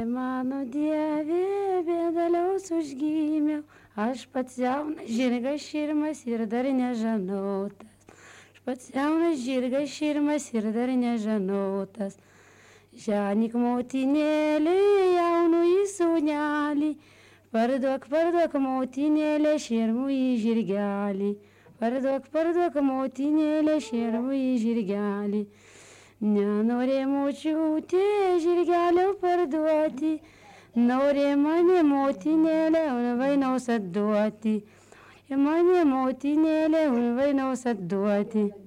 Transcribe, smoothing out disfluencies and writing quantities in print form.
Mano dieve, bėdaliaus užgimiau, aš pats jaunas žirgas širmas ir dar nežanotas. Aš pats jaunas žirgas širmas ir dar nežanotas. Ženik motinėlė, jaunųjį sūnelį, parduok, parduok motinėlė, širmųjį žirgelį. Parduok, parduok motinėlė, širmųjį žirgelį. Nenorė močiutė žirgelio parduoti, norė mane motinėlė vainaus atduoti. Mane motinėlė vainaus atduoti.